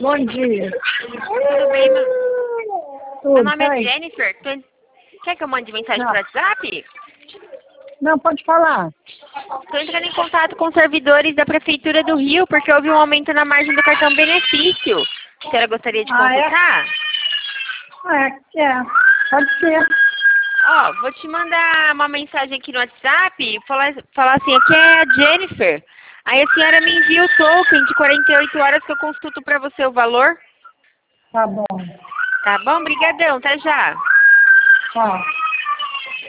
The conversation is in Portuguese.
Bom dia. Tudo bem, meu nome é Peraí. Jennifer. Quer que eu mande mensagem Não. por WhatsApp? Não, pode falar. Estou entrando em contato com os servidores da Prefeitura do Rio, porque houve um aumento na margem do cartão benefício. A senhora gostaria de consultar? Pode ser. Ó, vou te mandar uma mensagem aqui no WhatsApp, falar assim, aqui é a Jennifer. Aí a senhora me envia o token de 48 horas que eu consulto para você o valor. Tá bom. Tá bom? Brigadão, até já. Tchau.